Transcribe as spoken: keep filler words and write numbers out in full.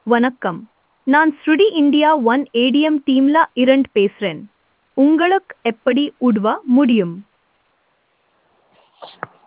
வணக்கம். நான் ஸ்ருடி India one ATM டீம்ல இரண்டு பேசுறேன். உங்களுக்கு எப்படி உதவ முடியும்?